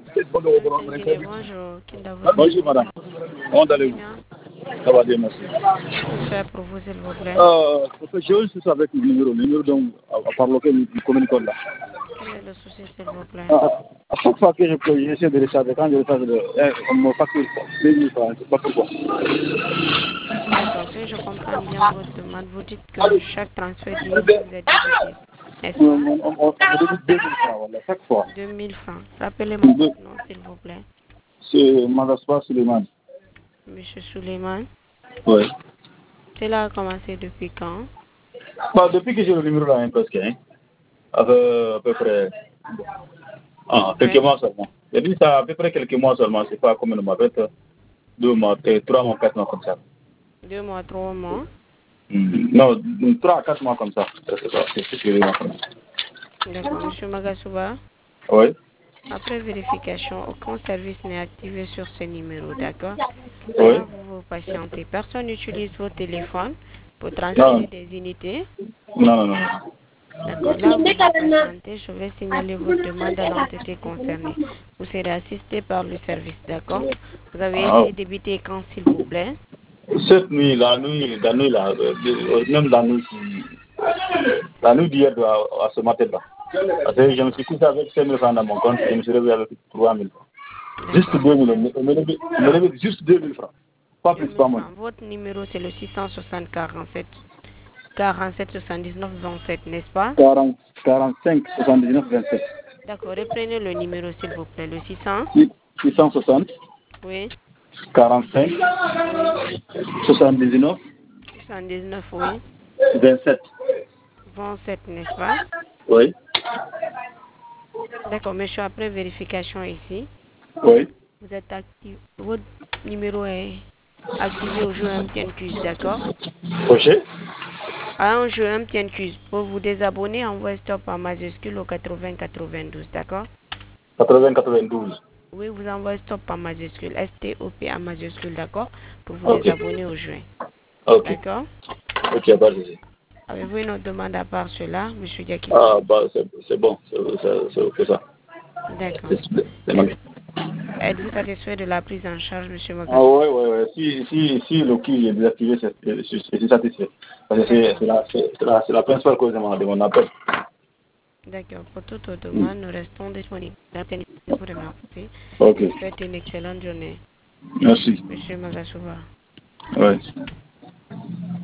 Bonjour, Kinda vous Bonjour écoute. madame. Comment Vous allez allez-vous? bien? Ça va bien, merci. Que puis-je faire pour vous, s'il vous plaît? Parce que j'ai un souci avec le numéro dont, par lequel nous communiquons là. Quel est le souci, s'il vous plaît? À chaque fois que j'essaie de recharger, quand je recharge, on me facture 2000 francs, je ne sais pas pourquoi. D'accord, si je comprends bien votre demande, vous dites que chaque transfert d'initié vous est débité, n'est-ce pas? On me débite 2000 francs, voilà, chaque fois. 2000 francs. Rappelez-moi votre nom, s'il vous plaît. C'est Madaspa Suleiman. Monsieur Suleiman. Oui. Cela a commencé depuis quand? Bah, depuis que j'ai le numéro là, hein, presque, hein, à peu près quelques Oui. mois seulement. J'ai dit ça à peu près quelques mois seulement, c'est pas comme le mois, peut-être 2 mois, 3 mois, 4 mois comme ça. 2 mois, 3 mois. Non, 3 à 4 mois comme ça. C'est ce que j'ai compris. D'accord, monsieur Magasuba. Oui. Après vérification, aucun service n'est activé sur ce numéro, d'accord? Oui. Là, vous patientez. Personne n'utilise vos téléphones pour Non, transférer des unités. non, non. D'accord. Là, vous patientez. Je vais signaler votre demande à l'entité concernée. Vous serez assisté par le service, d'accord? Vous avez Ah, été débité quand, s'il vous plaît? cette nuit, la nuit là, même la nuit d'hier à ce matin-là. Parce que je me D'accord. suis couché avec 5 000 francs dans mon compte, je me suis réveillé avec 3 000 francs. Juste D'accord. 2 000, on me levait juste 2 000 francs. Pas plus, 2000 pas moins. francs. Votre numéro, c'est le 660 47 47 79 27, n'est-ce pas? 40, 45, 79, 27. D'accord. Reprenez le numéro, s'il vous plaît. Le 600. 660, Oui. 45, Oui. 79, 79, oui. 27. 27, n'est-ce pas? Oui. D'accord, monsieur, après vérification ici, Oui. vous êtes actif. Votre numéro est activé au jeu MTN Quiz, d'accord? Roger. À un jeu MTN Quiz, pour vous désabonner, envoyez stop en majuscule au 80 92, d'accord? 80, 92. Oui, vous envoyez stop en majuscule, STOP en majuscule, d'accord? Pour vous Ok. désabonner au jeu, Ok. d'accord? Ok, pas de souci. Avez-vous une autre demande à part cela, monsieur Diakité? Ah, bah, c'est bon. C'est ok ça. D'accord. C'est Êtes- magnifique. Êtes-vous satisfait de la prise en charge, monsieur Ah, Magassou? ouais, ouais, ouais. Si le qui est désactivé, je suis satisfait. Parce que D'accord. c'est la principale cause de mon appel. D'accord. Pour toute Mm. demande, nous restons disponibles. Vous remercie Ok. et vous souhaite une excellente journée. Merci. Monsieur Magasouba. Ouais.